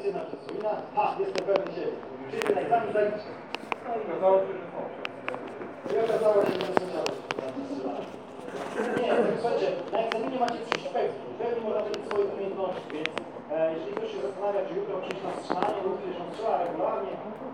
medycyna czy co inna, jestem pewny siebie. Czyli ten egzamin zaliczę. No i okazało się, że są. I okazało się, że są nie, słuchajcie, na egzaminie macie przyjść pewni. Pewni można mieć swoje umiejętności, więc jeżeli ktoś się zastanawia, czy jutro przyjść na strzelanie, lub kiedyś on strzela regularnie,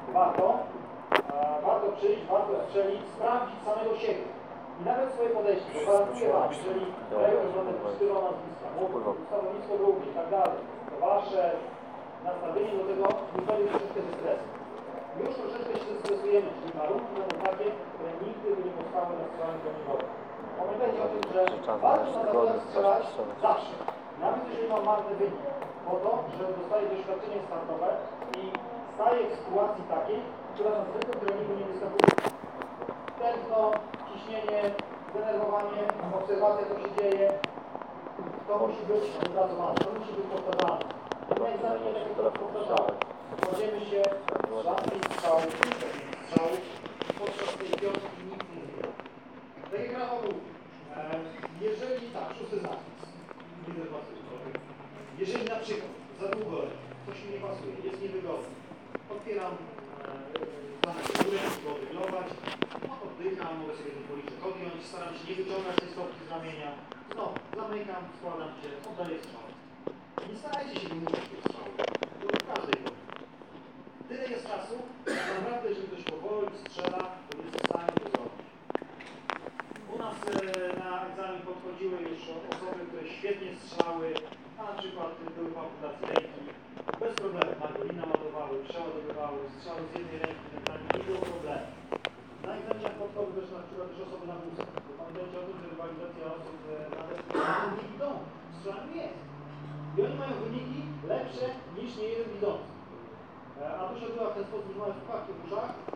warto przyjść, warto strzelić, sprawdzić samego siebie. I nawet swoje podejście, bo gwarantuję wam, jeżeli krajowym żadnych stylu nazwiska, ustawownictwo drugie i tak dalej, to wasze nastawienie do tego wychodzi troszeczkę ze stresu. Już troszeczkę się stresujemy, czyli warunki będą takie, które nigdy by nie powstały na strzelaniu broniowym. Pamiętajcie o tym, że warto na zawodach strzelać zawsze, nawet jeżeli mam marny wynik, po to, że dostaję doświadczenie startowe i staję w sytuacji takiej, która na zwykłym treningu nie występuje. Tętno, ciśnienie, zdenerwowanie, obserwacja, co się dzieje, to musi być wypracowane, to musi być powtarzane. Na egzaminie takie to powtarzamy. Kładziemy się z żadnej strzały, i podczas tej piątki nic nie dzieje. Tak jak Rafał mówi, jeżeli tak, szósty zapis, widzę pasuje. Jeżeli na przykład za długo coś mi nie pasuje, jest niewygodne, otwieram górę, go wyglować, oddycham, mogę sobie ten policzek odjąć, staram się nie wyciągać tej stopki z ramienia, znowu zamykam, składam się, oddaję strzał. Nie starajcie się wymówić tych strzałów, to w każdej chwili. Tyle jest czasu, że naprawdę, jeżeli ktoś powoli strzela, to jest w stanie to zrobić. U nas na egzamin podchodziły już osoby, które świetnie strzelały, a na przykład były w amputacji ręki. Bez problemu margolina ładowały, przeładowywały, strzały z jednej ręki, nie było problemu. Na egzaminach podchodzą też na przykład też osoby na wózkach. Pamiętajcie o tym, że rywalizacja osób na desce nie widzą, strzelaniu jest. I oni mają wyniki lepsze niż niejeden widzący. A to się odbywa w ten sposób, że mają słuchawki w uszach,